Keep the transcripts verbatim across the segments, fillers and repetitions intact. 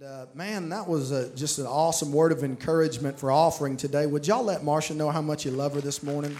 Uh, man, that was a, just an awesome word of encouragement for offering today. Would y'all let Marcia know how much you love her this morning?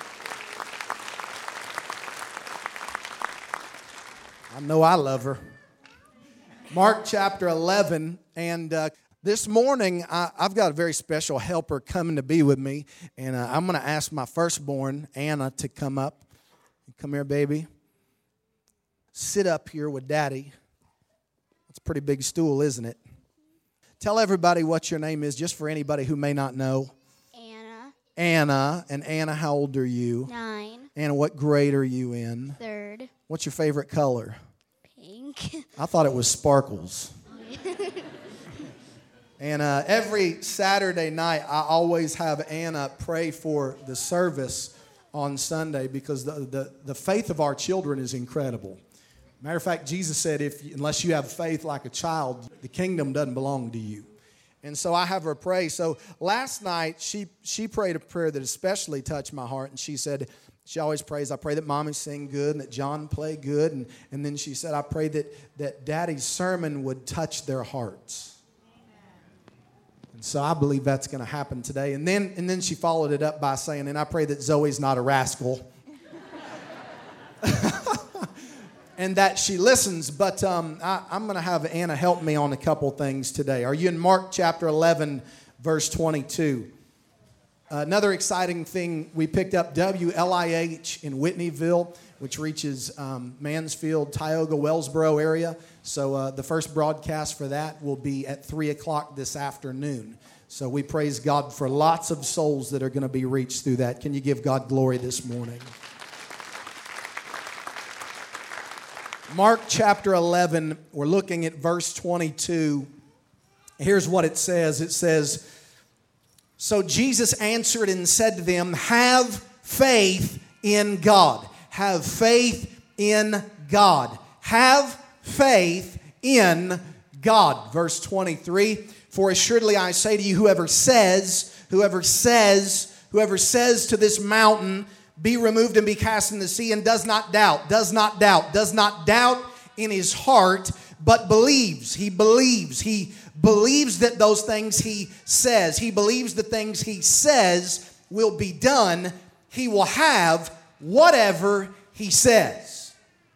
I know I love her. Mark chapter eleven, and uh, this morning I, I've got a very special helper coming to be with me, and uh, I'm going to ask my firstborn, Anna, to come up. Come here, baby. Sit up here with Daddy. It's a pretty big stool, isn't it? Tell everybody what your name is, just for anybody who may not know. Anna. Anna. And Anna, how old are you? Nine. Anna, what grade are you in? Third. What's your favorite color? Pink. I thought it was sparkles. And uh, every Saturday night, I always have Anna pray for the service on Sunday because the, the, the faith of our children is incredible. Matter of fact, Jesus said, if unless you have faith like a child, the kingdom doesn't belong to you. And so I have her pray. So last night, she she prayed a prayer that especially touched my heart. And she said, she always prays, I pray that Mommy sing good and that John play good. And, and then she said, I pray that, that Daddy's sermon would touch their hearts. And so I believe that's going to happen today. And then, and then she followed it up by saying, and I pray that Zoe's not a rascal. And that she listens, but um, I, I'm going to have Anna help me on a couple things today. Are you in Mark chapter eleven, verse twenty-two? Uh, another exciting thing, we picked up W L I H in Whitneyville, which reaches um, Mansfield, Tioga, Wellsboro area. So uh, the first broadcast for that will be at three o'clock this afternoon. So we praise God for lots of souls that are going to be reached through that. Can you give God glory this morning? Mark chapter eleven, we're looking at verse twenty-two. Here's what it says. It says, so Jesus answered and said to them, have faith in God. Have faith in God. Have faith in God. Verse twenty-three, for assuredly I say to you, whoever says, whoever says, whoever says to this mountain, be removed and be cast in the sea, and does not doubt, does not doubt, does not doubt in his heart, but believes. He believes. He believes that those things he says, he believes the things he says will be done. He will have whatever he says.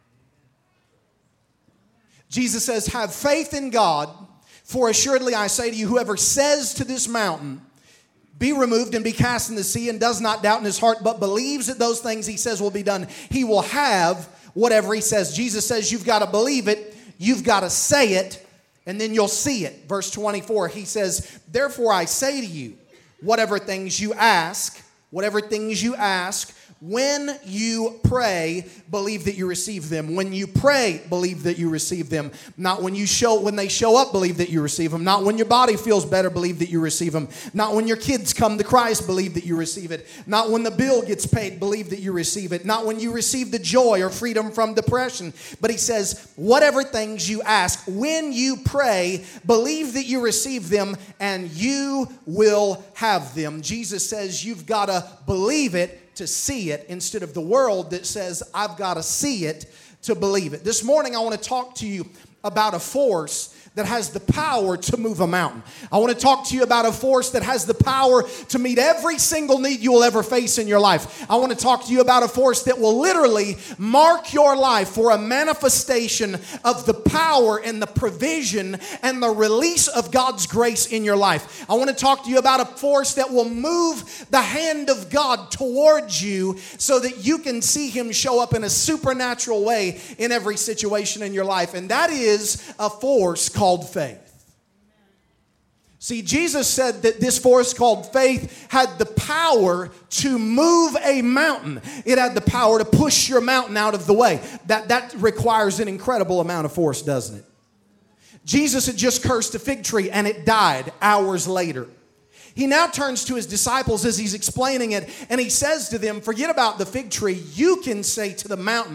Jesus says, have faith in God, for assuredly I say to you, whoever says to this mountain, be removed and be cast in the sea, and does not doubt in his heart, but believes that those things he says will be done, he will have whatever he says. Jesus says you've got to believe it, you've got to say it, and then you'll see it. Verse twenty-four, he says, therefore I say to you, whatever things you ask, whatever things you ask, when you pray, believe that you receive them. When you pray, believe that you receive them. Not when you show, when they show up, believe that you receive them. Not when your body feels better, believe that you receive them. Not when your kids come to Christ, believe that you receive it. Not when the bill gets paid, believe that you receive it. Not when you receive the joy or freedom from depression. But he says, whatever things you ask, when you pray, believe that you receive them, and you will have them. Jesus says you've got to believe it to see it, instead of the world that says, I've got to see it to believe it. This morning, I want to talk to you about a force that has the power to move a mountain. I want to talk to you about a force that has the power to meet every single need you will ever face in your life. I want to talk to you about a force that will literally mark your life for a manifestation of the power and the provision and the release of God's grace in your life. I want to talk to you about a force that will move the hand of God towards you so that you can see him show up in a supernatural way in every situation in your life. And that is a force called called faith. See, Jesus said that this force called faith had the power to move a mountain. It had the power to push your mountain out of the way. That, that requires an incredible amount of force, doesn't it? Jesus had just cursed a fig tree and it died hours later. He now turns to his disciples as he's explaining it, and he says to them, forget about the fig tree. You can say to the mountain,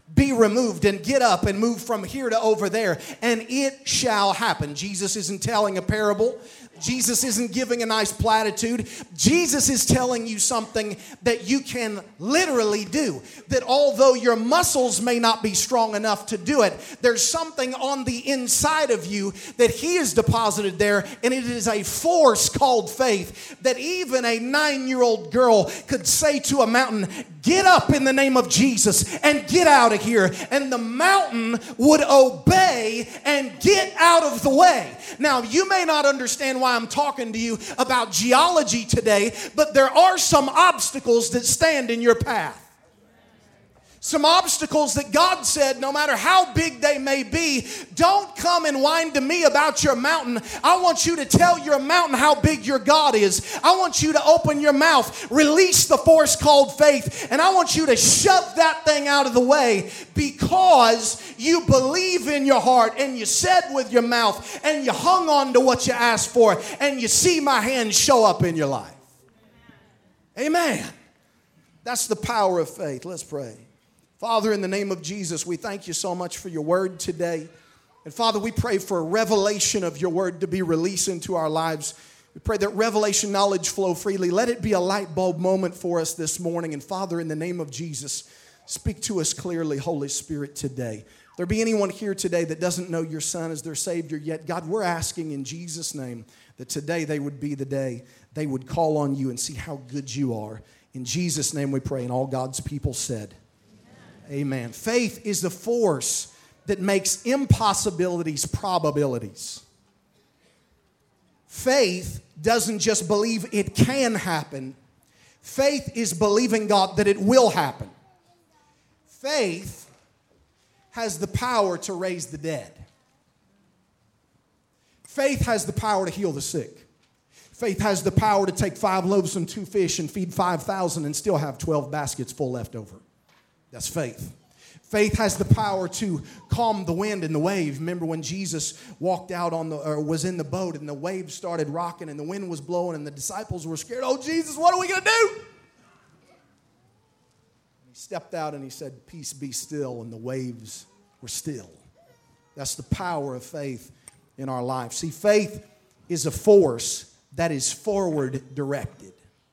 be removed and get up and move from here to over there, and it shall happen. Jesus isn't telling a parable. Jesus isn't giving a nice platitude. Jesus is telling you something that you can literally do. That although your muscles may not be strong enough to do it, there's something on the inside of you that He has deposited there, and it is a force called faith that even a nine-year-old girl could say to a mountain, "Get up in the name of Jesus and get out of here." And the mountain would obey and get out of the way. Now, you may not understand why I'm talking to you about geology today, but there are some obstacles that stand in your path. Some obstacles that God said, no matter how big they may be, don't come and whine to me about your mountain. I want you to tell your mountain how big your God is. I want you to open your mouth, release the force called faith, and I want you to shove that thing out of the way because you believe in your heart and you said with your mouth and you hung on to what you asked for and you see my hand show up in your life. Amen. That's the power of faith. Let's pray. Father, in the name of Jesus, we thank you so much for your word today. And Father, we pray for a revelation of your word to be released into our lives. We pray that revelation knowledge flow freely. Let it be a light bulb moment for us this morning. And Father, in the name of Jesus, speak to us clearly, Holy Spirit, today. If there be anyone here today that doesn't know your Son as their Savior yet, God, we're asking in Jesus' name that today they would be the day they would call on you and see how good you are. In Jesus' name we pray, and all God's people said, amen. Faith is the force that makes impossibilities probabilities. Faith doesn't just believe it can happen. Faith is believing God that it will happen. Faith has the power to raise the dead. Faith has the power to heal the sick. Faith has the power to take five loaves and two fish and feed five thousand and still have twelve baskets full left over. That's faith. Faith has the power to calm the wind and the wave. Remember when Jesus walked out on the, or was in the boat and the waves started rocking and the wind was blowing and the disciples were scared. Oh, Jesus, what are we going to do? He stepped out and he said, "Peace, be still," and the waves were still. That's the power of faith in our life. See, faith is a force that is forward directed.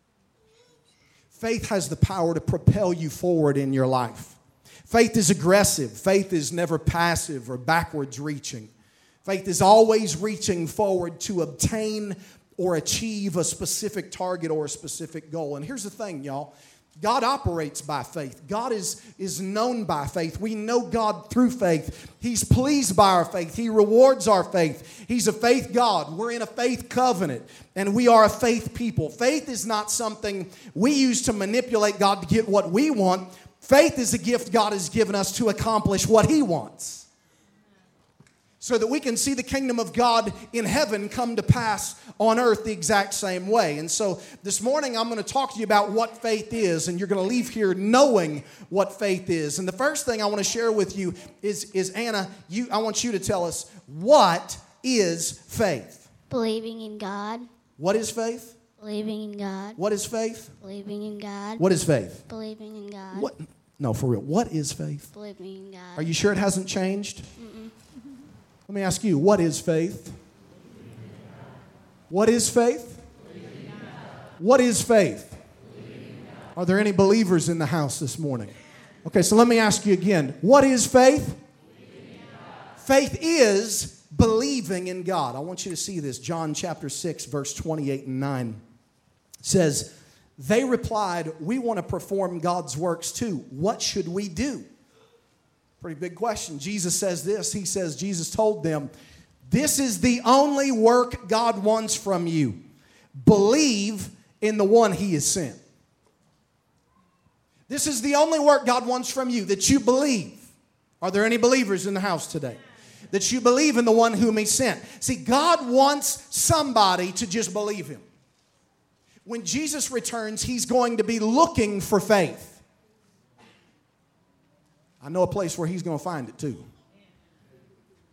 Faith has the power to propel you forward in your life. Faith is aggressive. Faith is never passive or backwards reaching. Faith is always reaching forward to obtain or achieve a specific target or a specific goal. And here's the thing, y'all. God operates by faith. God is, is known by faith. We know God through faith. He's pleased by our faith. He rewards our faith. He's a faith God. We're in a faith covenant, and we are a faith people. Faith is not something we use to manipulate God to get what we want. Faith is a gift God has given us to accomplish what He wants, so that we can see the kingdom of God in heaven come to pass on earth the exact same way. And so this morning I'm going to talk to you about what faith is, and you're going to leave here knowing what faith is. And the first thing I want to share with you is, is Anna, you, I want you to tell us, what is faith? Believing in God. What is faith? Believing in God. What is faith? Believing in God. What is faith? Believing in God. What? No, for real. What is faith? Believing in God. Are you sure it hasn't changed? Mm-mm. Let me ask you, what is faith? What is faith? What is faith? Are there any believers in the house this morning? Okay, so let me ask you again. What is faith? Faith is believing in God. I want you to see this. John chapter six, verse twenty-eight and nine says, they replied, "We want to perform God's works too. What should we do?" Pretty big question. Jesus says this. He says, Jesus told them, "This is the only work God wants from you. Believe in the one He has sent." This is the only work God wants from you, that you believe. Are there any believers in the house today? That you believe in the one whom He sent. See, God wants somebody to just believe Him. When Jesus returns, He's going to be looking for faith. I know a place where He's going to find it too.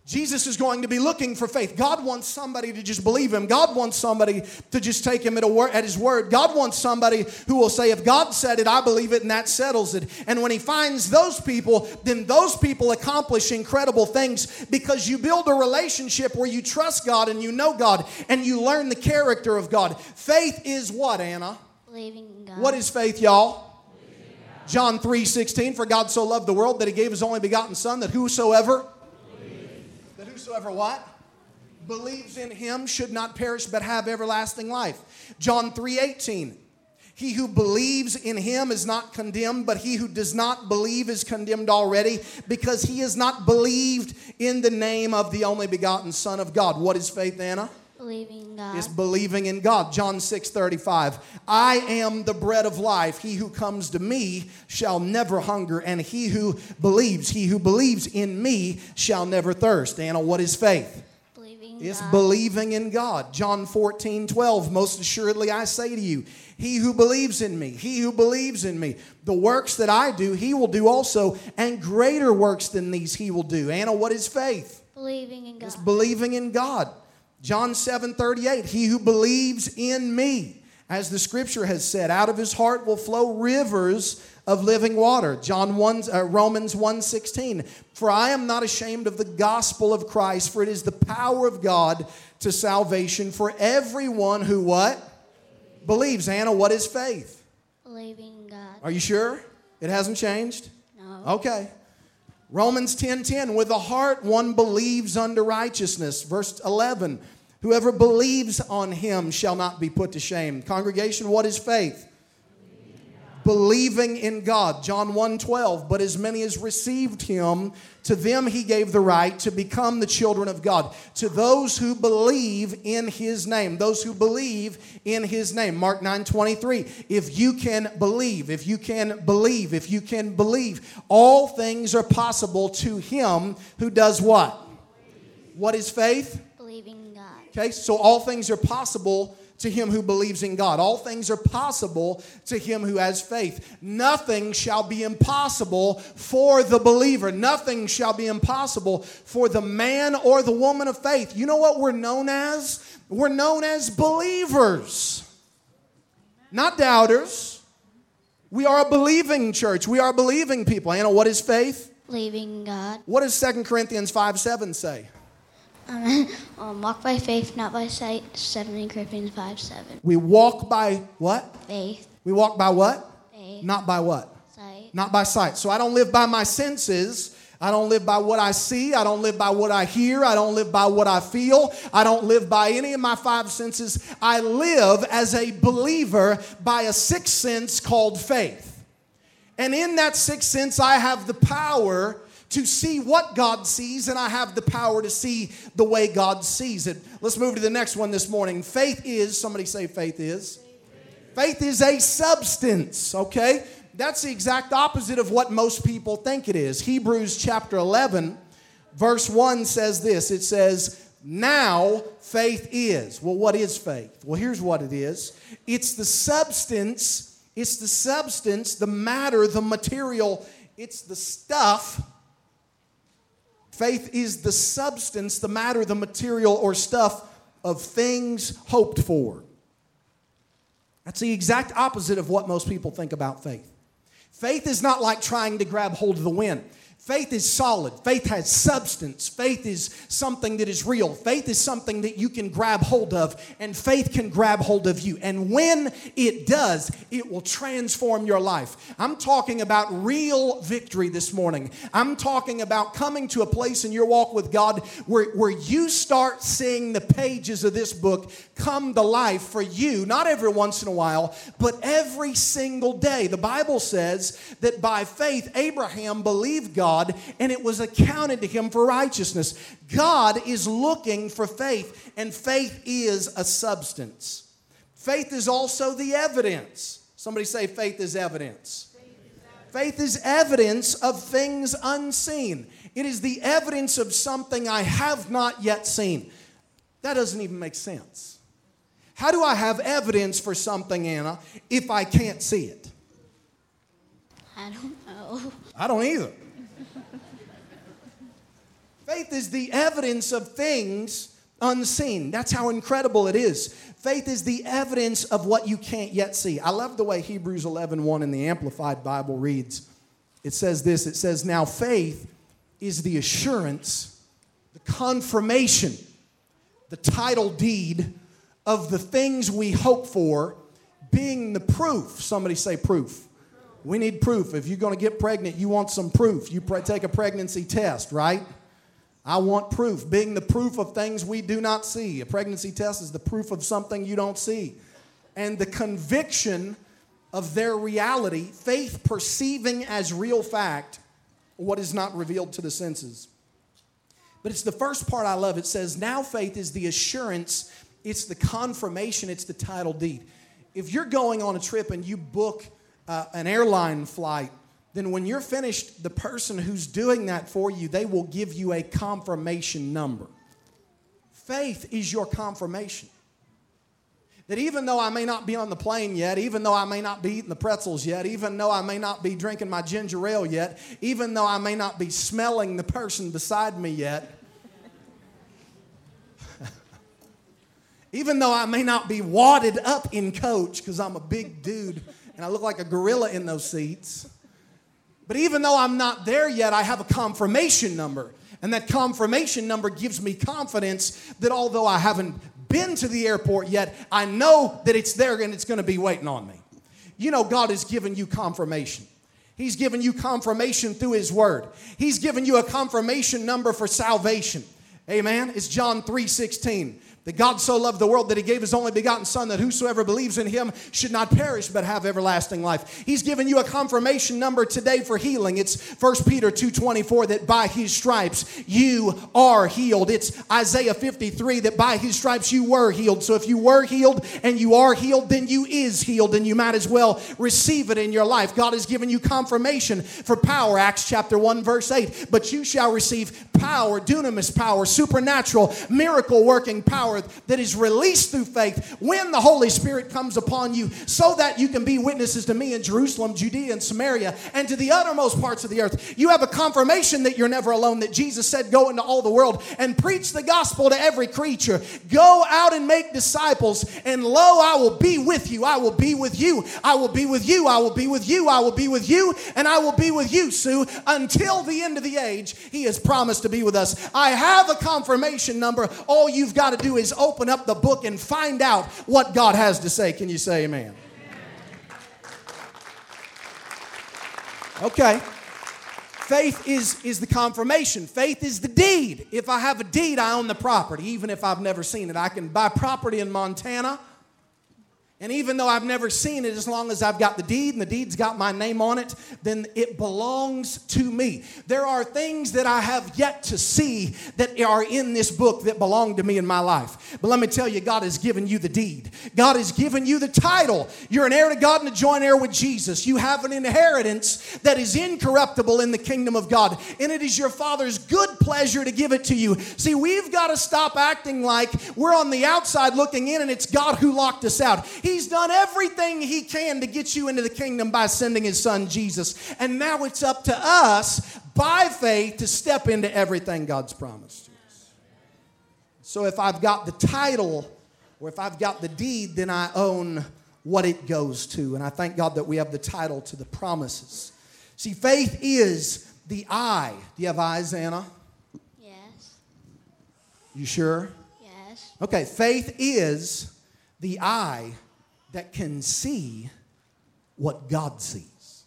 Jesus is going to be looking for faith. God wants somebody to just believe him. God wants somebody to just take him at, a wor- at his word. God wants somebody who will say, if God said it, I believe it, and that settles it. And when he finds those people, then those people accomplish incredible things because you build a relationship where you trust God and you know God and you learn the character of God. Faith is what, Anna? Believing in God. What is faith, y'all? John three sixteen, for God so loved the world that he gave his only begotten Son, that whosoever... That whosoever what? Believes in him should not perish but have everlasting life. John three eighteen. He who believes in him is not condemned, but he who does not believe is condemned already, because he has not believed in the name of the only begotten Son of God. What is faith, Anna? Believing in God. Is believing in God. John six thirty-five. I am the bread of life. He who comes to me shall never hunger, and he who believes, he who believes in me shall never thirst. Anna, what is faith? Believing in It's God. believing in God. John fourteen twelve. Most assuredly I say to you, he who believes in me, he who believes in me, the works that I do, he will do also, and greater works than these he will do. Anna, what is faith? Believing in God. It's believing in God. John seven thirty-eight, he who believes in me, as the scripture has said, out of his heart will flow rivers of living water. John one, uh, Romans one sixteen, for I am not ashamed of the gospel of Christ, for it is the power of God to salvation for everyone who what? Believes. Anna, what is faith? Believing in God. Are you sure? It hasn't changed? No. Okay. Romans ten ten, with the heart one believes unto righteousness. Verse eleven, whoever believes on him shall not be put to shame. Congregation, what is faith? Believing in God. John one twelve, but as many as received him, to them he gave the right to become the children of God. To those who believe in his name. Those who believe in his name. Mark nine twenty-three, if you can believe, if you can believe, if you can believe, all things are possible to him who does what? What is faith? Believing in God. Okay, so all things are possible to him who believes in God. All things are possible to him who has faith. Nothing shall be impossible for the believer. Nothing shall be impossible for the man or the woman of faith. You know what we're known as? We're known as believers, not doubters. We are a believing church. We are believing people. Anna, what is faith? Believing in God. What does Second Corinthians five seven say? Um, um, walk by faith, not by sight. Second Corinthians five seven. We walk by what? Faith. We walk by what? Faith. Not by what? Sight. Not by sight. So I don't live by my senses. I don't live by what I see. I don't live by what I hear. I don't live by what I feel. I don't live by any of my five senses. I live as a believer by a sixth sense called faith. And in that sixth sense, I have the power to see what God sees, and I have the power to see the way God sees it. Let's move to the next one this morning. Faith is, somebody say faith is. Faith is a substance, okay? That's the exact opposite of what most people think it is. Hebrews chapter eleven, verse one says this. It says, now faith is. Well, what is faith? Well, here's what it is. It's the substance, it's the substance, the matter, the material, it's the stuff. Faith is the substance, the matter, the material, or stuff of things hoped for. That's the exact opposite of what most people think about faith. Faith is not like trying to grab hold of the wind. Faith is solid. Faith has substance. Faith is something that is real. Faith is something that you can grab hold of, and faith can grab hold of you. And when it does, it will transform your life. I'm talking about real victory this morning. I'm talking about coming to a place in your walk with God where, where you start seeing the pages of this book come to life for you, not every once in a while, but every single day. The Bible says that by faith, Abraham believed God, and it was accounted to him for righteousness. God is looking for faith, and faith is a substance. Faith is also the evidence. Somebody say faith is evidence. Faith is evidence of things unseen. It is the evidence of something I have not yet seen. That doesn't even make sense. How do I have evidence for something, Anna, if I can't see it? I don't know. I don't either. Faith is the evidence of things unseen. That's how incredible it is. Faith is the evidence of what you can't yet see. I love the way Hebrews eleven one in the Amplified Bible reads. It says this, it says, now faith is the assurance, the confirmation, the title deed of the things we hope for, being the proof. Somebody say proof. We need proof. If you're going to get pregnant, you want some proof. You pre- take a pregnancy test, right? I want proof. Being the proof of things we do not see. A pregnancy test is the proof of something you don't see. And the conviction of their reality, faith perceiving as real fact what is not revealed to the senses. But it's the first part I love. It says, now faith is the assurance, it's the confirmation, it's the title deed. If you're going on a trip and you book uh, an airline flight, then when you're finished, the person who's doing that for you, they will give you a confirmation number. Faith is your confirmation. That even though I may not be on the plane yet, even though I may not be eating the pretzels yet, even though I may not be drinking my ginger ale yet, even though I may not be smelling the person beside me yet, even though I may not be wadded up in coach because I'm a big dude and I look like a gorilla in those seats, but even though I'm not there yet, I have a confirmation number. And that confirmation number gives me confidence that although I haven't been to the airport yet, I know that it's there and it's going to be waiting on me. You know, God has given you confirmation. He's given you confirmation through His Word. He's given you a confirmation number for salvation. Amen. It's John three sixteen. That God so loved the world that He gave His only begotten Son, that whosoever believes in Him should not perish but have everlasting life. He's given you a confirmation number today for healing. It's First Peter two twenty-four, that by His stripes you are healed. It's Isaiah fifty-three, that by His stripes you were healed. So if you were healed and you are healed, then you is healed, and you might as well receive it in your life. God has given you confirmation for power. Acts chapter one verse eight. But you shall receive power, dunamis power, supernatural, miracle working power that is released through faith when the Holy Spirit comes upon you, so that you can be witnesses to me in Jerusalem, Judea, and Samaria, and to the uttermost parts of the earth. You have a confirmation that you're never alone, that Jesus said, go into all the world and preach the gospel to every creature. Go out and make disciples, and lo, I will be with you. I will be with you. I will be with you. I will be with you. I will be with you, and I will be with you, Sue, until the end of the age. He has promised to be with us. I have a confirmation number. All you've got to do is open up the book and find out what God has to say. Can you say amen? Okay. Faith is, is the confirmation. Faith is the deed. If I have a deed, I own the property, even if I've never seen it. I can buy property in Montana, and even though I've never seen it, as long as I've got the deed and the deed's got my name on it, then it belongs to me. There are things that I have yet to see that are in this book that belong to me in my life. But let me tell you, God has given you the deed. God has given you the title. You're an heir to God and a joint heir with Jesus. You have an inheritance that is incorruptible in the kingdom of God. And it is your Father's good pleasure to give it to you. See, we've got to stop acting like we're on the outside looking in and it's God who locked us out. He's done everything He can to get you into the kingdom by sending His Son, Jesus. And now it's up to us, by faith, to step into everything God's promised to us. So if I've got the title, or if I've got the deed, then I own what it goes to. And I thank God that we have the title to the promises. See, faith is the eye. Do you have eyes, Anna? Yes. You sure? Yes. Okay, faith is the eye that can see what God sees.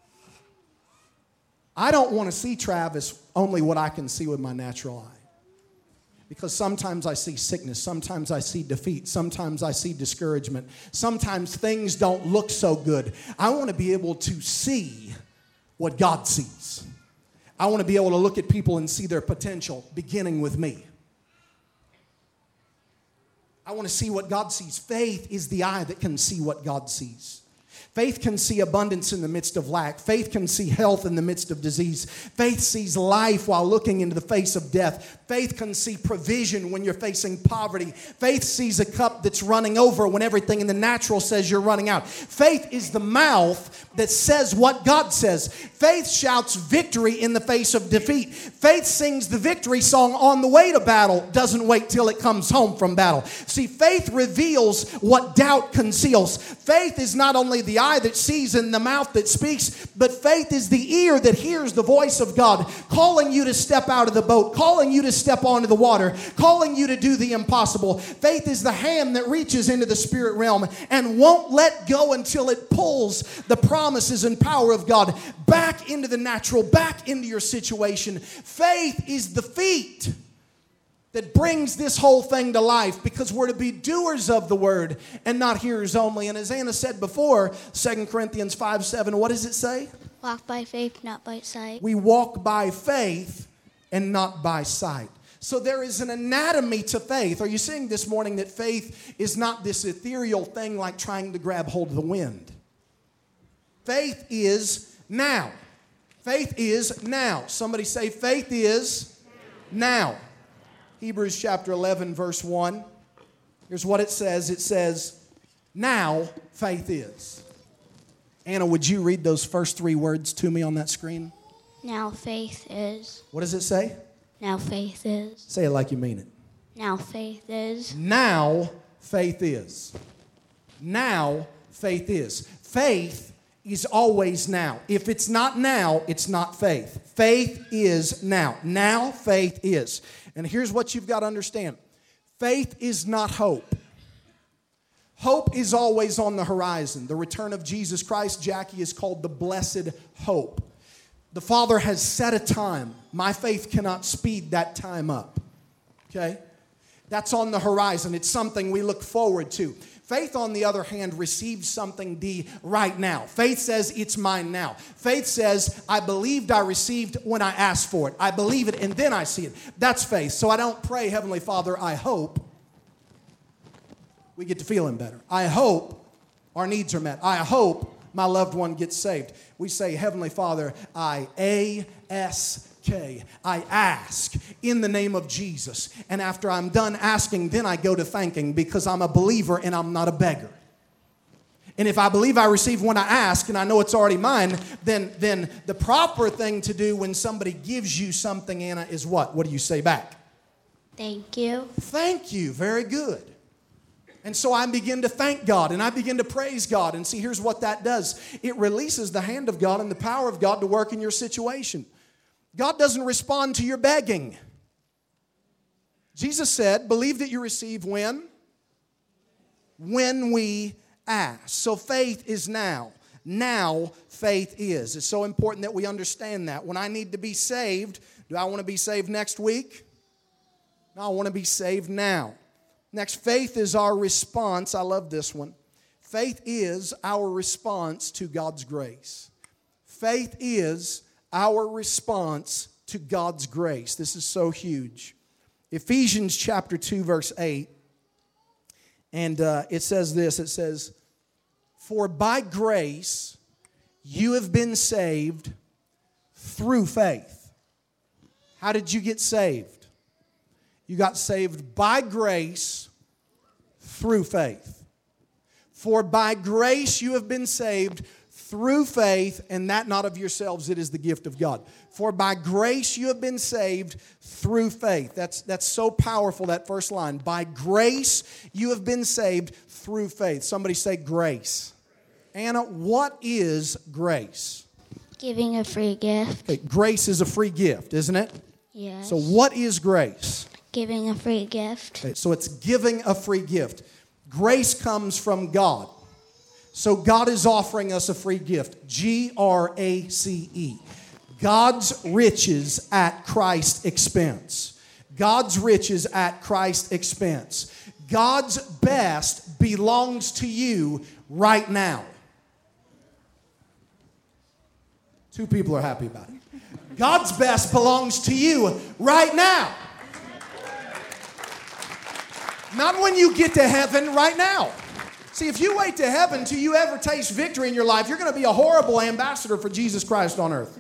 I don't want to see, Travis, only what I can see with my natural eye. Because sometimes I see sickness, sometimes I see defeat, sometimes I see discouragement, sometimes things don't look so good. I want to be able to see what God sees. I want to be able to look at people and see their potential, beginning with me. I want to see what God sees. Faith is the eye that can see what God sees. Faith can see abundance in the midst of lack. Faith can see health in the midst of disease. Faith sees life while looking into the face of death. Faith can see provision when you're facing poverty. Faith sees a cup that's running over when everything in the natural says you're running out. Faith is the mouth that says what God says. Faith shouts victory in the face of defeat. Faith sings the victory song on the way to battle, doesn't wait till it comes home from battle. See, faith reveals what doubt conceals. Faith is not only the eye that sees and the mouth that speaks, but faith is the ear that hears the voice of God calling you to step out of the boat, calling you to step onto the water, calling you to do the impossible. Faith is the hand that reaches into the spirit realm and won't let go until it pulls the promises and power of God back into the natural, back into your situation. Faith is the feet that brings this whole thing to life, because we're to be doers of the word and not hearers only. And as Anna said before, Second Corinthians five seven, what does it say? Walk by faith, not by sight. We walk by faith and not by sight. So there is an anatomy to faith. Are you seeing this morning that faith is not this ethereal thing like trying to grab hold of the wind? Faith is now. Faith is now. Somebody say faith is now. now. Hebrews chapter eleven, verse one. Here's what it says. It says, now faith is. Anna, would you read those first three words to me on that screen? Now faith is. What does it say? Now faith is. Say it like you mean it. Now faith is. Now faith is. Now faith is. Faith is always now. If it's not now, it's not faith. Faith is now. Now faith is. And here's what you've got to understand. Faith is not hope. Hope is always on the horizon. The return of Jesus Christ, Jackie, is called the blessed hope. The Father has set a time. My faith cannot speed that time up. Okay? That's on the horizon. It's something we look forward to. Faith, on the other hand, receives something D right now. Faith says, it's mine now. Faith says, I believed I received when I asked for it. I believe it and then I see it. That's faith. So I don't pray, Heavenly Father, I hope we get to feeling better. I hope our needs are met. I hope my loved one gets saved. We say, Heavenly Father, I A S K. I ask in the name of Jesus. And after I'm done asking, then I go to thanking, because I'm a believer and I'm not a beggar. And if I believe I receive when I ask and I know it's already mine, then, then the proper thing to do when somebody gives you something, Anna, is what? What do you say back? Thank you. Thank you. Very good. And so I begin to thank God and I begin to praise God. And see, here's what that does. It releases the hand of God and the power of God to work in your situation. God doesn't respond to your begging. Jesus said, believe that you receive when? When we ask. So faith is now. Now faith is. It's so important that we understand that. When I need to be saved, do I want to be saved next week? No, I want to be saved now. Next, faith is our response. I love this one. Faith is our response to God's grace. Faith is our response to God's grace. This is so huge. Ephesians chapter two, verse eight. And uh, it says this. It says, for by grace you have been saved through faith. How did you get saved? You got saved by grace through faith. For by grace you have been saved through faith, and that not of yourselves, it is the gift of God. For by grace you have been saved through faith. That's, that's so powerful, that first line. By grace you have been saved through faith. Somebody say grace. Anna, what is grace? Giving a free gift. Okay, grace is a free gift, isn't it? Yes. So what is grace? Giving a free gift. Okay, so it's giving a free gift. Grace comes from God. So God is offering us a free gift. G R A C E. God's riches at Christ's expense. God's riches at Christ's expense. God's best belongs to you right now. Two people are happy about it. God's best belongs to you right now. Not when you get to heaven, right now. See, if you wait to heaven till you ever taste victory in your life, you're going to be a horrible ambassador for Jesus Christ on earth.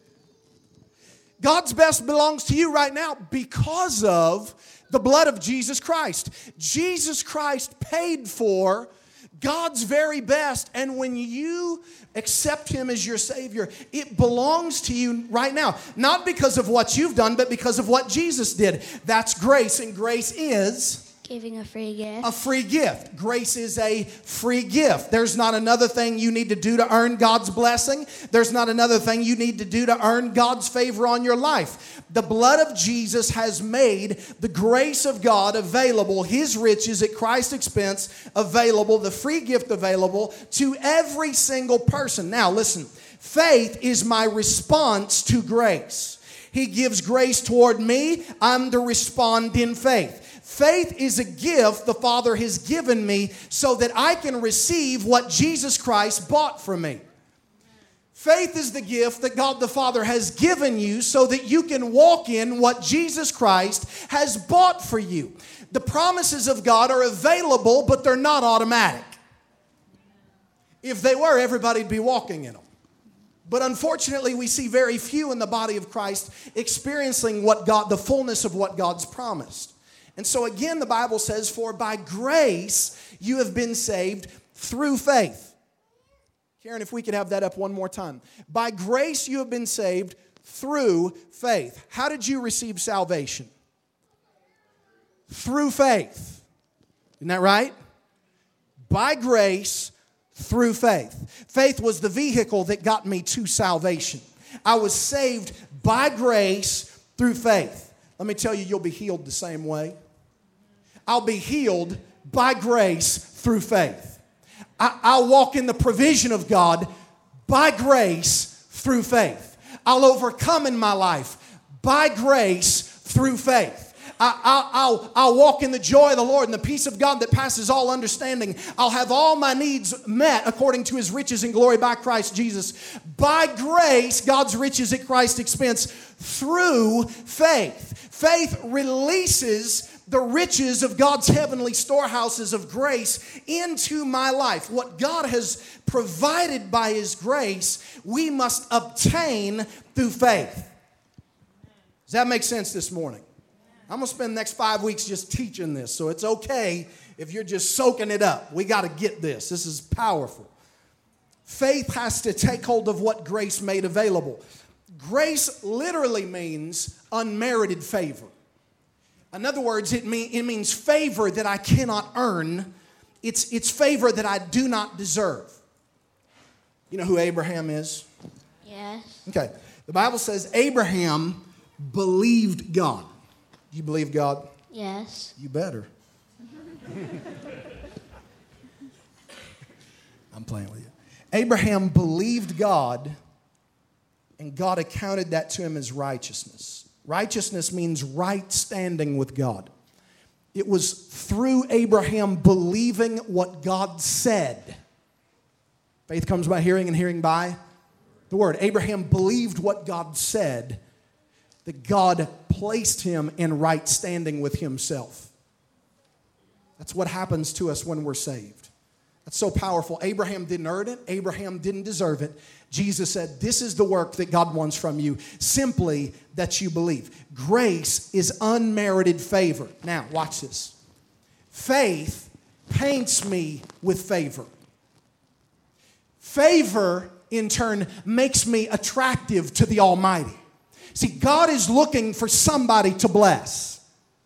God's best belongs to you right now because of the blood of Jesus Christ. Jesus Christ paid for God's very best, and when you accept Him as your Savior, it belongs to you right now. Not because of what you've done, but because of what Jesus did. That's grace, and grace is giving a free gift. A free gift. Grace is a free gift. There's not another thing you need to do to earn God's blessing. There's not another thing you need to do to earn God's favor on your life. The blood of Jesus has made the grace of God available, His riches at Christ's expense available, the free gift available to every single person. Now listen, faith is my response to grace. He gives grace toward me. I'm to respond in faith. Faith is a gift the Father has given me so that I can receive what Jesus Christ bought for me. Faith is the gift that God the Father has given you so that you can walk in what Jesus Christ has bought for you. The promises of God are available, but they're not automatic. If they were, everybody'd be walking in them. But unfortunately, we see very few in the body of Christ experiencing what God, the fullness of what God's promised. And so again, the Bible says, for by grace you have been saved through faith. Karen, if we could have that up one more time. By grace you have been saved through faith. How did you receive salvation? Through faith. Isn't that right? By grace, through faith. Faith was the vehicle that got me to salvation. I was saved by grace through faith. Let me tell you, you'll be healed the same way. I'll be healed by grace through faith. I, I'll walk in the provision of God by grace through faith. I'll overcome in my life by grace through faith. I, I'll, I'll, I'll walk in the joy of the Lord and the peace of God that passes all understanding. I'll have all my needs met according to His riches and glory by Christ Jesus. By grace, God's riches at Christ's expense through faith. Faith releases the riches of God's heavenly storehouses of grace into my life. What God has provided by His grace, we must obtain through faith. Does that make sense this morning? I'm going to spend the next five weeks just teaching this, so it's okay if you're just soaking it up. We got to get this. This is powerful. Faith has to take hold of what grace made available. Grace literally means unmerited favor. In other words, it, mean, it means favor that I cannot earn. It's, it's favor that I do not deserve. You know who Abraham is? Yes. Okay. The Bible says Abraham believed God. You believe God? Yes. You better. I'm playing with you. Abraham believed God, and God accounted that to him as righteousness. Righteousness means right standing with God. It was through Abraham believing what God said. Faith comes by hearing, and hearing by the word. Abraham believed what God said, that God placed him in right standing with Himself. That's what happens to us when we're saved. That's so powerful. Abraham didn't earn it. Abraham didn't deserve it. Jesus said, this is the work that God wants from you, simply that you believe. Grace is unmerited favor. Now, watch this. Faith paints me with favor. Favor, in turn, makes me attractive to the Almighty. See, God is looking for somebody to bless.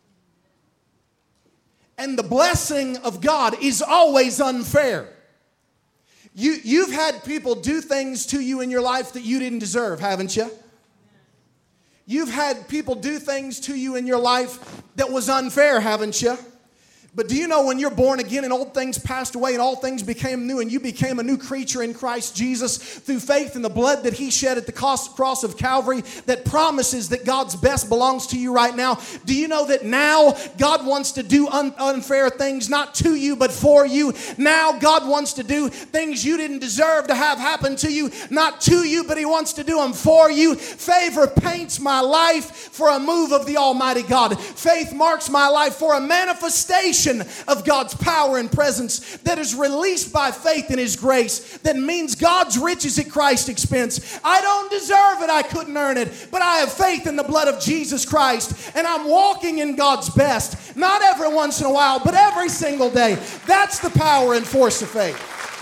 And the blessing of God is always unfair. You, you've had people do things to you in your life that you didn't deserve, haven't you? You've had people do things to you in your life that was unfair, haven't you? But do you know when you're born again and old things passed away and all things became new and you became a new creature in Christ Jesus through faith in the blood that He shed at the cross of Calvary that promises that God's best belongs to you right now? Do you know that now God wants to do un- unfair things not to you but for you? Now God wants to do things you didn't deserve to have happen to you, not to you, but He wants to do them for you. Favor paints my life for a move of the Almighty God. Faith marks my life for a manifestation dimension of God's power and presence that is released by faith in His grace that means God's riches at Christ's expense. I don't deserve it. I couldn't earn it. But I have faith in the blood of Jesus Christ, and I'm walking in God's best. Not every once in a while, but every single day. That's the power and force of faith.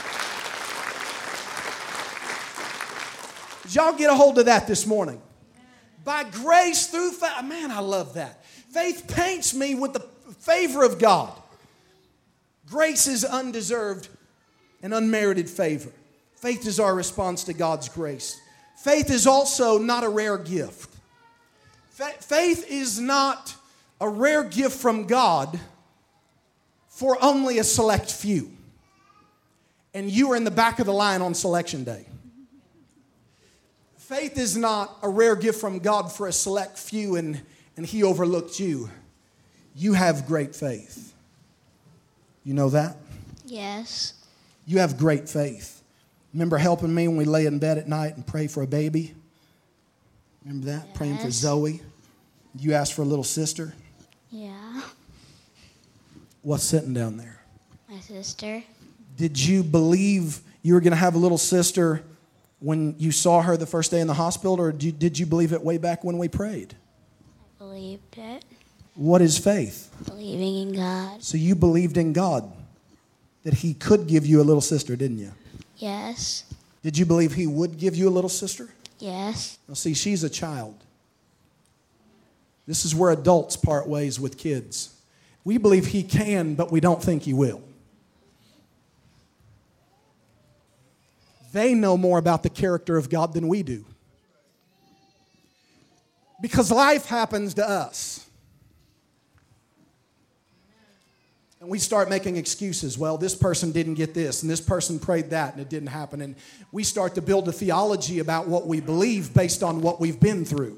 Did y'all get a hold of that this morning? By grace through faith. Man, I love that. Faith paints me with the favor of God. Grace is undeserved and unmerited favor. Faith is our response to God's grace. Faith is also not a rare gift. Fa- faith is not a rare gift from God for only a select few. And you are in the back of the line on selection day. Faith is not a rare gift from God for a select few and, and He overlooked you. You have great faith. You know that? Yes. You have great faith. Remember helping me when we lay in bed at night and pray for a baby? Remember that? Yes. Praying for Zoe. You asked for a little sister. Yeah. What's sitting down there? My sister. Did you believe you were going to have a little sister when you saw her the first day in the hospital, or did you, did you believe it way back when we prayed? I believed it. What is faith? Believing in God. So you believed in God, that He could give you a little sister, didn't you? Yes. Did you believe He would give you a little sister? Yes. Now see, she's a child. This is where adults part ways with kids. We believe He can, but we don't think He will. They know more about the character of God than we do. Because life happens to us. And we start making excuses. Well, this person didn't get this, and this person prayed that, and it didn't happen. And we start to build a theology about what we believe based on what we've been through.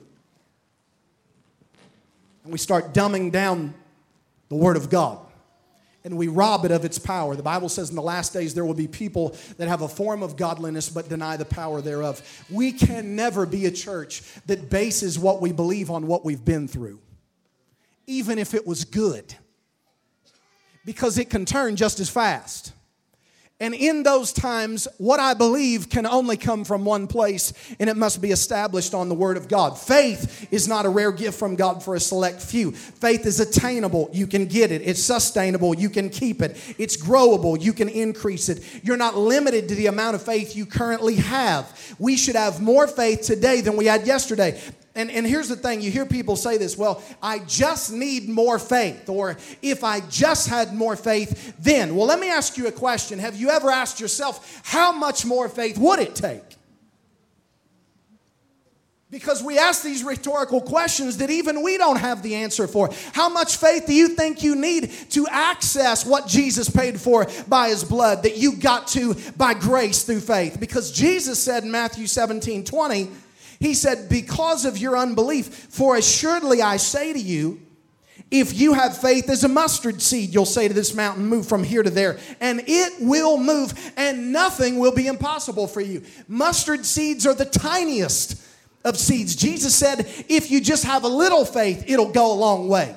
And we start dumbing down the Word of God. And we rob it of its power. The Bible says in the last days there will be people that have a form of godliness but deny the power thereof. We can never be a church that bases what we believe on what we've been through, even if it was good, because it can turn just as fast. And in those times, what I believe can only come from one place, and it must be established on the Word of God. Faith is not a rare gift from God for a select few. Faith is attainable. You can get it. It's sustainable. You can keep it. It's growable. You can increase it. You're not limited to the amount of faith you currently have. We should have more faith today than we had yesterday. And, and here's the thing, you hear people say this, well, I just need more faith, or if I just had more faith, then. Well, let me ask you a question. Have you ever asked yourself, how much more faith would it take? Because we ask these rhetorical questions that even we don't have the answer for. How much faith do you think you need to access what Jesus paid for by His blood, that you got to by grace through faith? Because Jesus said in Matthew seventeen twenty, He said, because of your unbelief, for assuredly I say to you, if you have faith as a mustard seed, you'll say to this mountain, move from here to there, and it will move, and nothing will be impossible for you. Mustard seeds are the tiniest of seeds. Jesus said, if you just have a little faith, it'll go a long way.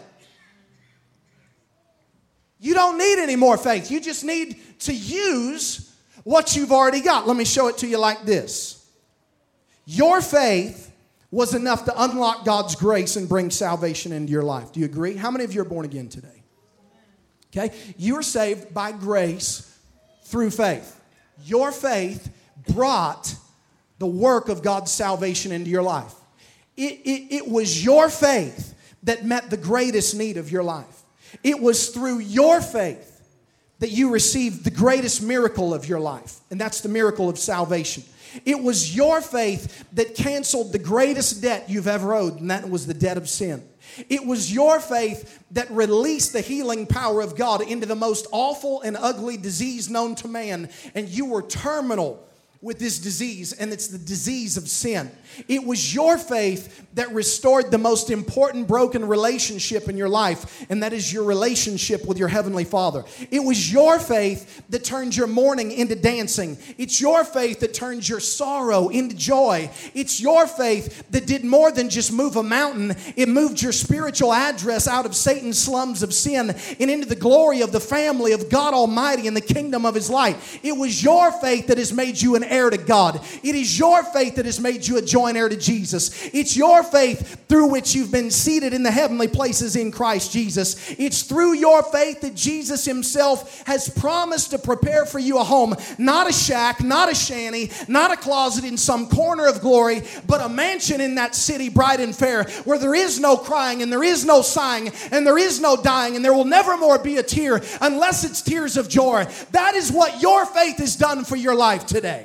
You don't need any more faith. You just need to use what you've already got. Let me show it to you like this. Your faith was enough to unlock God's grace and bring salvation into your life. Do you agree? How many of you are born again today? Okay? You are saved by grace through faith. Your faith brought the work of God's salvation into your life. It, it, it was your faith that met the greatest need of your life. It was through your faith that you received the greatest miracle of your life, and that's the miracle of salvation. It was your faith that canceled the greatest debt you've ever owed, and that was the debt of sin. It was your faith that released the healing power of God into the most awful and ugly disease known to man, and you were terminal with this disease, and it's the disease of sin. It was your faith that restored the most important broken relationship in your life, and that is your relationship with your Heavenly Father. It was your faith that turned your mourning into dancing. It's your faith that turns your sorrow into joy. It's your faith that did more than just move a mountain. It moved your spiritual address out of Satan's slums of sin and into the glory of the family of God Almighty and the kingdom of His light. It was your faith that has made you an heir to God. It is your faith that has made you a joint heir to Jesus. It's your faith through which you've been seated in the heavenly places in Christ Jesus. It's through your faith that Jesus Himself has promised to prepare for you a home, not a shack, not a shanty, not a closet in some corner of glory, but a mansion in that city bright and fair, where there is no crying and there is no sighing and there is no dying and there will never more be a tear unless it's tears of joy. That is what your faith has done for your life today.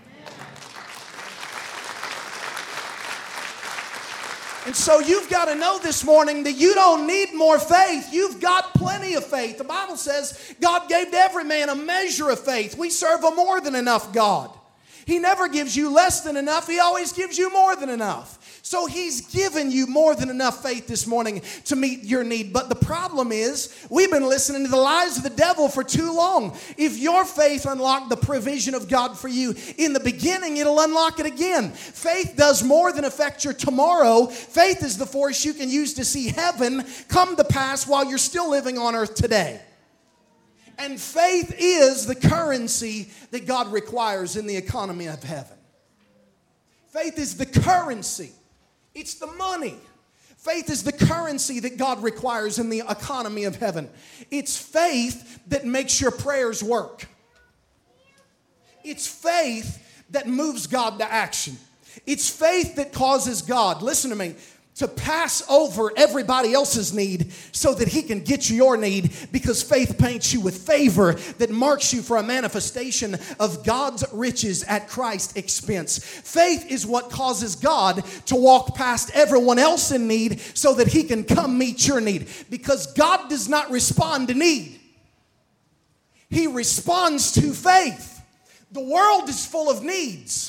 And so you've got to know this morning that you don't need more faith. You've got plenty of faith. The Bible says God gave to every man a measure of faith. We serve a more than enough God. He never gives you less than enough. He always gives you more than enough. So He's given you more than enough faith this morning to meet your need. But the problem is, we've been listening to the lies of the devil for too long. If your faith unlocked the provision of God for you in the beginning, it'll unlock it again. Faith does more than affect your tomorrow. Faith is the force you can use to see heaven come to pass while you're still living on earth today. And faith is the currency that God requires in the economy of heaven. Faith is the currency. It's the money. Faith is the currency that God requires in the economy of heaven. It's faith that makes your prayers work. It's faith that moves God to action. It's faith that causes God, listen to me, to pass over everybody else's need so that He can get you your need, because faith paints you with favor that marks you for a manifestation of God's riches at Christ's expense. Faith is what causes God to walk past everyone else in need so that He can come meet your need, because God does not respond to need. He responds to faith. The world is full of needs.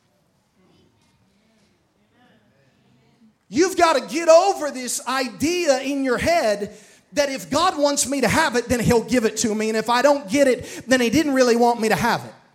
You've got to get over this idea in your head that if God wants me to have it, then He'll give it to me. And if I don't get it, then He didn't really want me to have it.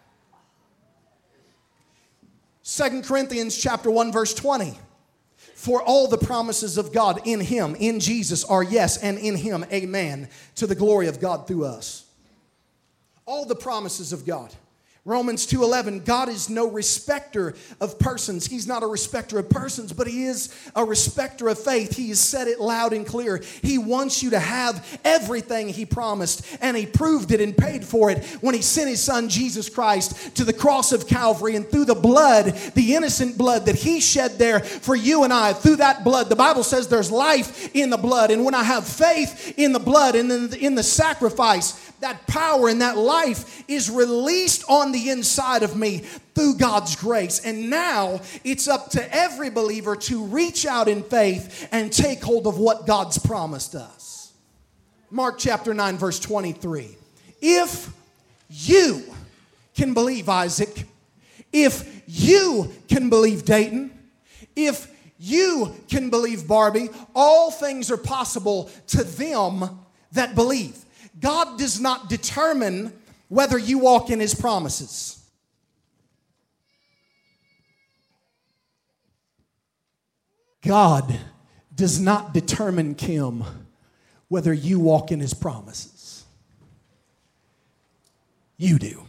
Second Corinthians chapter one, verse twenty. For all the promises of God in Him, in Jesus, are yes, and in Him, amen, to the glory of God through us. All the promises of God. Romans two eleven, God is no respecter of persons. He's not a respecter of persons, but He is a respecter of faith. He has said it loud and clear. He wants you to have everything He promised, and He proved it and paid for it when He sent His Son Jesus Christ to the cross of Calvary, and through the blood, the innocent blood that He shed there for you and I, through that blood, the Bible says there's life in the blood. And when I have faith in the blood and in the, in the sacrifice, that power and that life is released on the inside of me through God's grace. And now it's up to every believer to reach out in faith and take hold of what God's promised us. Mark chapter nine, verse twenty-three. If you can believe, Isaac, if you can believe, Dayton, if you can believe, Barbie, all things are possible to them that believe. God does not determine whether you walk in His promises. God does not determine, Kim, whether you walk in His promises. You do.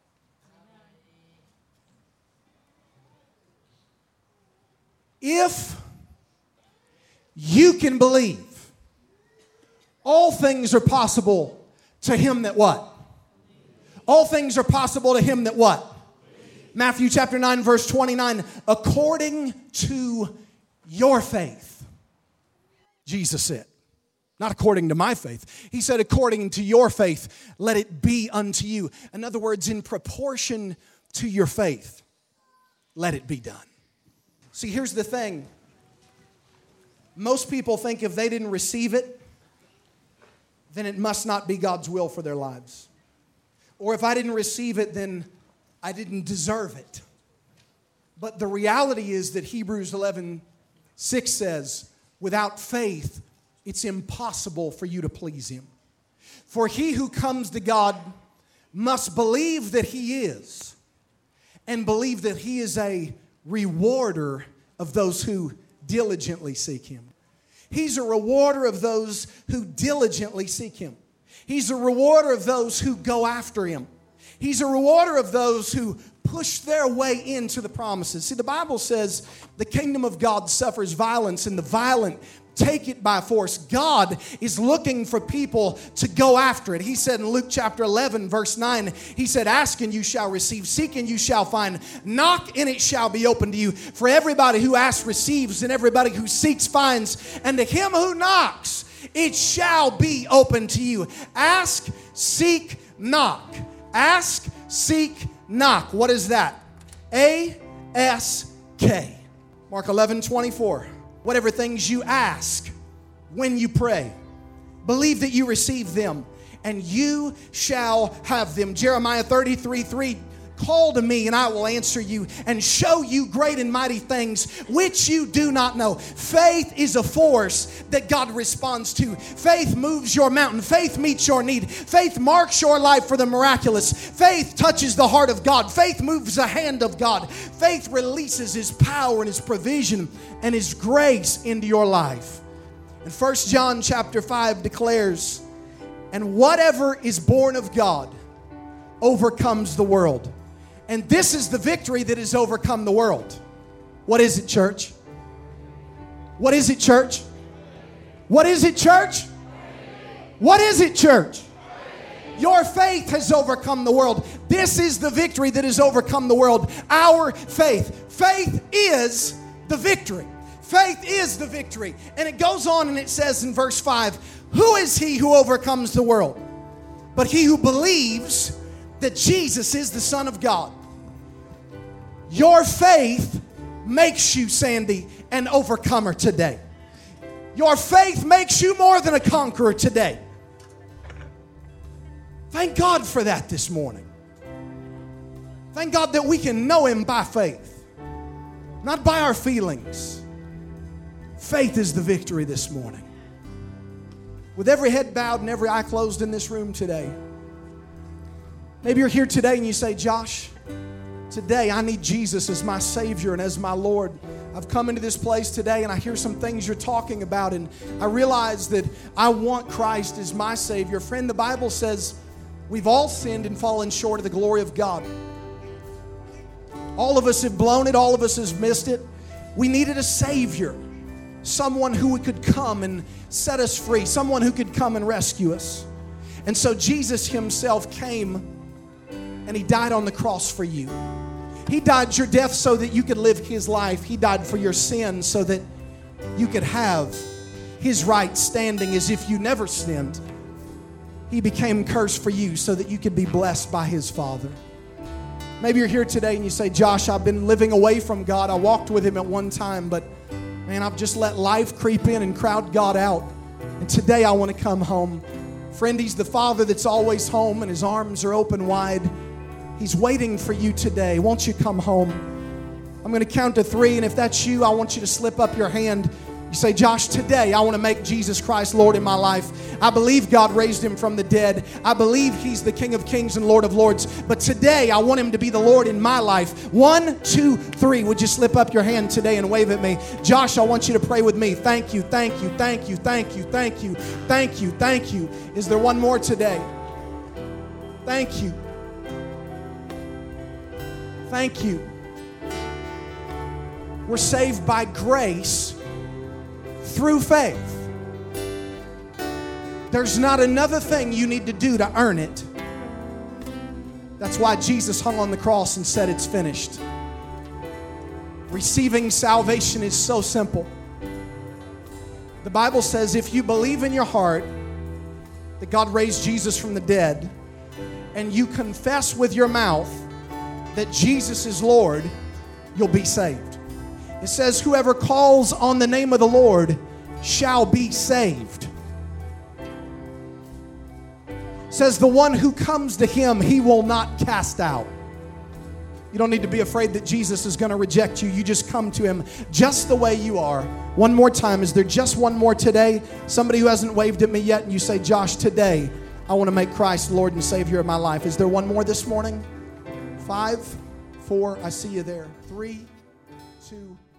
If you can believe, all things are possible to him that what? All things are possible to him that what? Matthew chapter nine, verse twenty-nine. According to your faith. Jesus said. Not according to my faith. He said, according to your faith, let it be unto you. In other words, in proportion to your faith, let it be done. See, here's the thing. Most people think if they didn't receive it, then it must not be God's will for their lives. Or if I didn't receive it, then I didn't deserve it. But the reality is that Hebrews eleven six says, without faith, it's impossible for you to please Him. For he who comes to God must believe that He is, and believe that He is a rewarder of those who diligently seek Him. He's a rewarder of those who diligently seek Him. He's a rewarder of those who go after Him. He's a rewarder of those who push their way into the promises. See, the Bible says the kingdom of God suffers violence, and the violent take it by force. God is looking for people to go after it. He said in Luke chapter eleven, verse nine, He said, ask and you shall receive, seek and you shall find, knock and it shall be opened to you. For everybody who asks receives, and everybody who seeks finds, and to him who knocks it shall be opened to you. Ask, seek, knock. Ask, seek, knock. What is that? A S K. Mark eleven twenty-four. Whatever things you ask when you pray, believe that you receive them, and you shall have them. Jeremiah thirty-three three. Call to me and I will answer you and show you great and mighty things which you do not know. Faith is a force that God responds to. Faith moves your mountain. Faith meets your need. Faith marks your life for the miraculous. Faith touches the heart of God. Faith moves the hand of God. Faith releases His power and His provision and His grace into your life. And First John chapter five declares, and whatever is born of God overcomes the world. And this is the victory that has overcome the world. What is it, church? What is it, church? What is it, church? What is it, church? Your faith has overcome the world. This is the victory that has overcome the world. Our faith. Faith is the victory. Faith is the victory. And it goes on and it says in verse five, who is he who overcomes the world? But he who believes that Jesus is the Son of God. Your faith makes you, Sandy, an overcomer today. Your faith makes you more than a conqueror today. Thank God for that this morning. Thank God that we can know Him by faith, not by our feelings. Faith is the victory this morning. With every head bowed and every eye closed in this room today, maybe you're here today and you say, Josh, today I need Jesus as my Savior and as my Lord. I've come into this place today and I hear some things you're talking about, and I realize that I want Christ as my Savior. Friend, the Bible says we've all sinned and fallen short of the glory of God. All of us have blown it. All of us have missed it. We needed a Savior, someone who could come and set us free, someone who could come and rescue us. And so Jesus Himself came and He died on the cross for you. He died your death so that you could live His life. He died for your sins so that you could have His right standing as if you never sinned. He became cursed for you so that you could be blessed by His Father. Maybe you're here today and you say, Josh, I've been living away from God. I walked with Him at one time, but man, I've just let life creep in and crowd God out. And today I want to come home. Friend, He's the Father that's always home, and His arms are open wide. He's waiting for you today. Won't you come home? I'm going to count to three, and if that's you, I want you to slip up your hand. You say, Josh, today I want to make Jesus Christ Lord in my life. I believe God raised Him from the dead. I believe He's the King of Kings and Lord of Lords. But today I want Him to be the Lord in my life. One, two, three. Would you slip up your hand today and wave at me? Josh, I want you to pray with me. Thank you, thank you, thank you, thank you, thank you, thank you, thank you. Is there one more today? Thank you. Thank you. We're saved by grace through faith. There's not another thing you need to do to earn it. That's why Jesus hung on the cross and said it's finished. Receiving salvation is so simple. The Bible says if you believe in your heart that God raised Jesus from the dead, and you confess with your mouth that Jesus is Lord, you'll be saved. It says, whoever calls on the name of the Lord shall be saved. It says, the one who comes to Him, He will not cast out. You don't need to be afraid that Jesus is going to reject you. You just come to him just the way you are. One more time. Is there just one more today? Somebody who hasn't waved at me yet, and you say, Josh, today I want to make Christ Lord and Savior of my life. Is there one more this morning? Five, four, I see you there. Three, two,